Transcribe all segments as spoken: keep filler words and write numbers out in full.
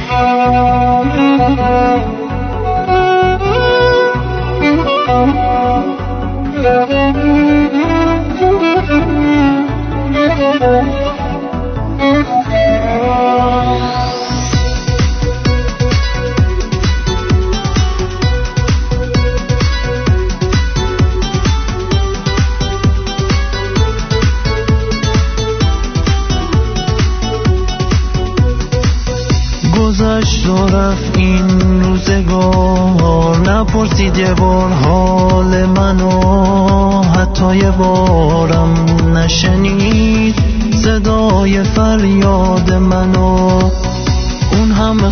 گذشت و رفت این روزگار، نپرسید یه بار حال منو، حتی یه بارم نشنید صدای فریاد منو. اون همه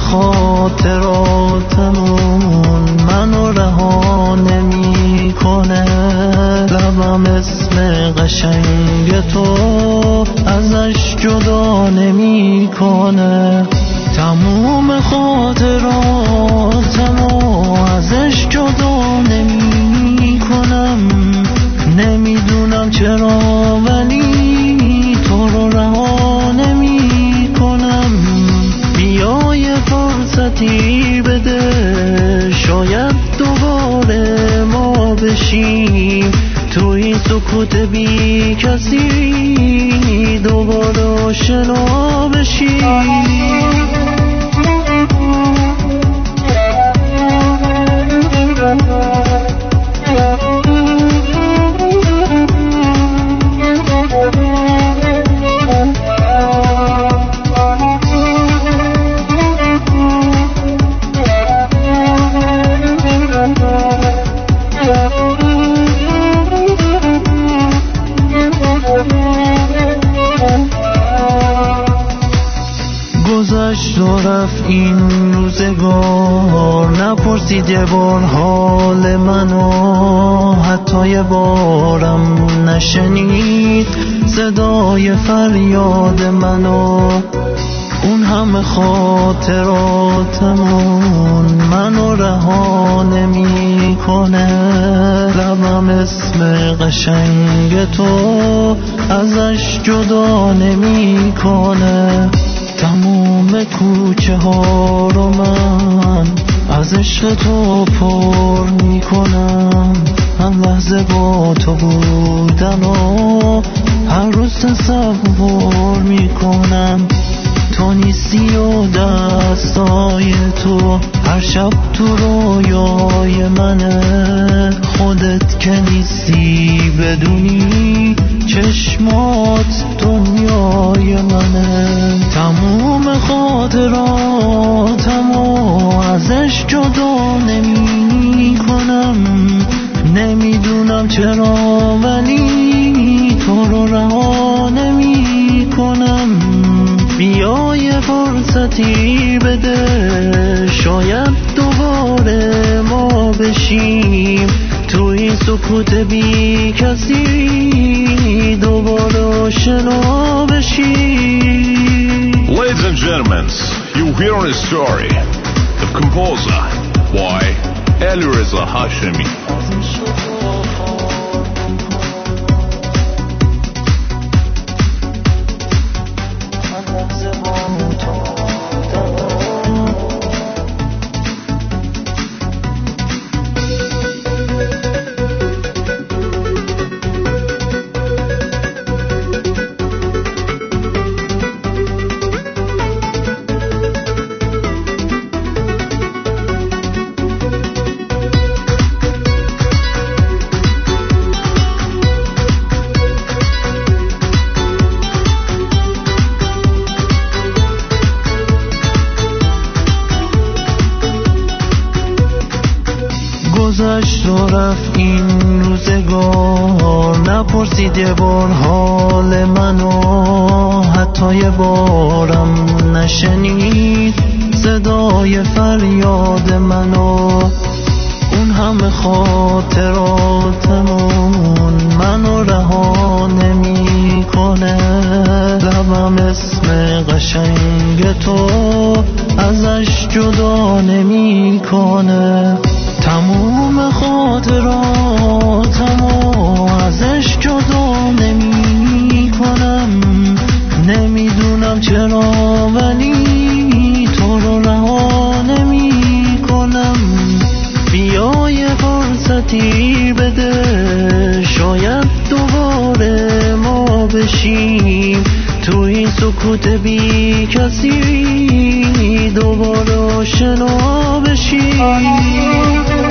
خاطراتمون منو رها نمی کنه، لبم اسم قشنگ تو ازش جدا نمی کنه. تموم خاطراتمو ازش جدا نمی کنم، نمیدونم چرا ولی تو رو رها نمی کنم. بیا یه فرصتی بده، شاید دوباره ما بشیم تو این سکوت بی کسی، دوباره آشنا بشیم. گذشت و رفت این روزگار، نپرسید یه بار حال منو، حتی یه بارم نشنید صدای فریاد منو. اون همه خاطراتمون منو رها نمی کنه، لبم اسم قشنگ تو ازش جدا نمی کنه. تموم کوچه ها رو من از عشق تو پر می کنم، هر لحظه با تو بودن و هر روز تصور می کنم. تو نیستی و دستای تو هر شب تو رویای منه، خودت که نیستی بدونی چشمات دنیای منه. تموم خاطراتمو ازش جدا نمی کنم، نمیدونم چرا ولی تو رو رها نمی کنم. بیا یه فرصتی بده، شاید دوباره ما بشیم تو این سکوت بی کسی، دوباره آشنا بشیم. Ladies and gentlemen, you hear a story of composer by Alireza Hashemi. گذشت و رفت این روزگار، نپرسید یه بار حال منو، حتی یه بارم نشنید صدای فریاد منو. اون همه خاطراتمون منو رها نمی کنه، لبم اسم قشنگ تو ازش جدا نمی کنه. تموم خاطراتمو ازش جدا نمی کنم، نمیدونم چرا ولی تو رو رها باشیم تو این سکوت بی کسی دوباره آشنا بشیم.